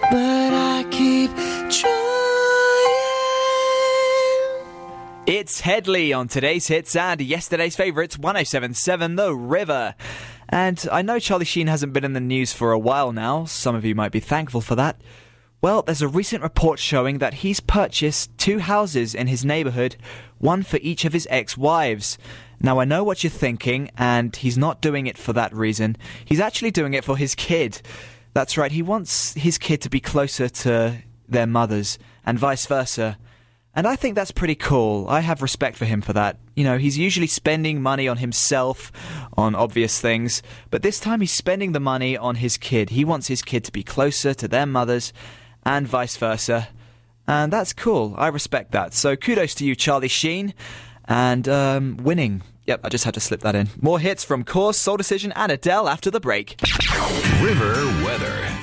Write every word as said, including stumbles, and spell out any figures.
but I keep trying. It's Headley on today's hits and yesterday's favourites, one oh seven point seven The River. And I know Charlie Sheen hasn't been in the news for a while now. Some of you might be thankful for that. Well, there's a recent report showing that he's purchased two houses in his neighbourhood, one for each of his ex-wives. Now, I know what you're thinking, and he's not doing it for that reason. He's actually doing it for his kid. That's right, he wants his kid to be closer to their mothers, and vice versa. And I think that's pretty cool. I have respect for him for that. You know, he's usually spending money on himself, on obvious things, but this time he's spending the money on his kid. He wants his kid to be closer to their mothers, and vice versa. And that's cool. I respect that. So kudos to you, Charlie Sheen. And um, winning. Yep, I just had to slip that in. More hits from Course, Soul Decision, and Adele after the break. River Weather.